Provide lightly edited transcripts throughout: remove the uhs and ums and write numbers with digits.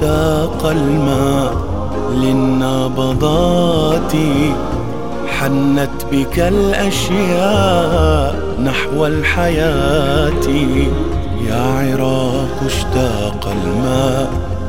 اشتاق الماء للنبضات، حنت بك الأشياء نحو الحياة. يا عراق اشتاق الماء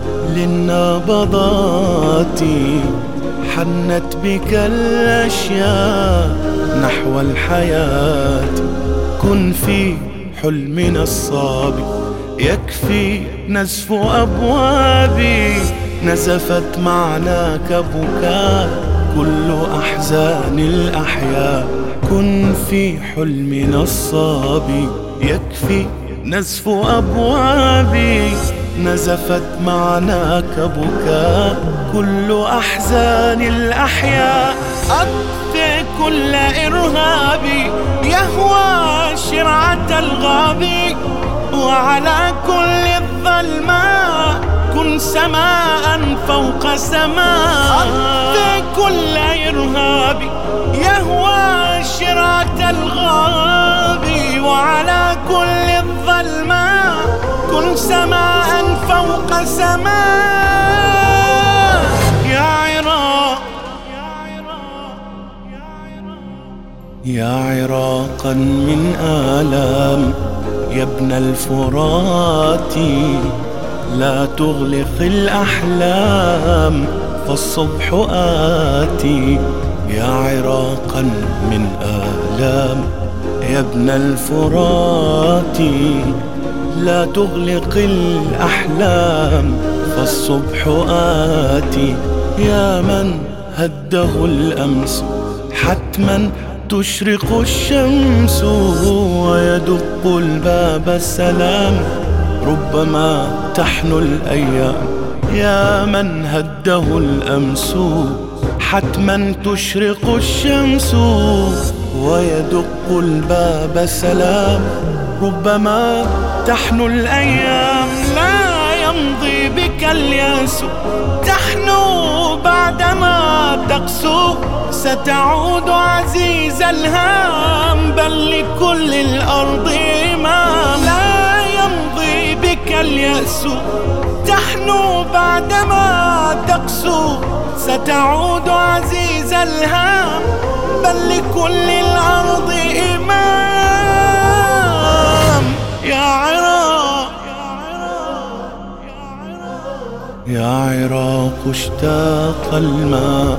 للنبضات، حنت بك الأشياء نحو الحياة. كن في حلمنا الصاب، يكفي نزف أبوابي، نزفت معناك بكاء كل أحزان الأحياء. كن في حلمنا الصاب، يكفي نزف أبوابي، نزفت معناك بكاء كل أحزان الأحياء. أطفئ كل إرهابي يهوى شرعة الغابي، وعلى كل الظلماء كن سماء فوق سماء. أطفئ كل إرهابي يهوى شرعة الغابي، وعلى كل الظلماء كن سماء فوق سماء. يا عراق يا عراقا من آلام، يا ابن الفرات لا تغلق الأحلام فالصبح آتي. يا عراقا من آلام، يا ابن الفرات لا تغلق الأحلام فالصبح آتي. يا من هده الأمس حتما تشرق الشمس، ويدق الباب السلام ربما تحنو الأيام. يا من هده الأمس حتما تشرق الشمس، ويدق الباب سلام ربما تحنو الأيام. لا يمضي بك الياس تحنو بعدما تقسو، ستعود عزيز الهام بل لكل الأرض إمام. لا يمضي بك الياس تحنو بعدما تقسو، ستعود عزيز الهام بل لكل الأرض إمام. يا عراق يا عراق اشتاق الماء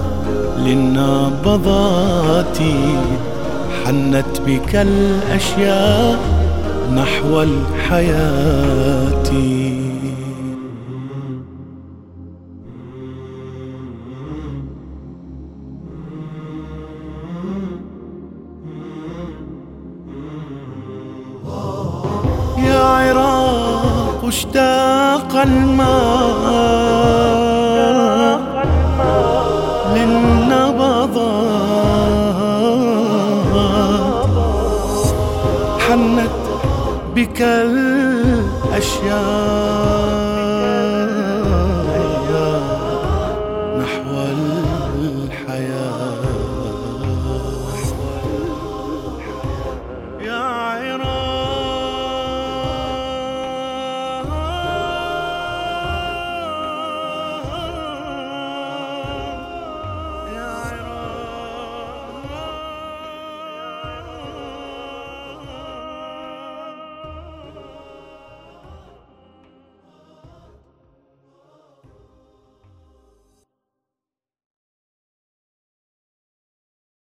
للنبضات، حنت بك الأشياء نحو الحياة. يا عراق اشتاق الماء للنبضات، حنت بك الأشياء نحو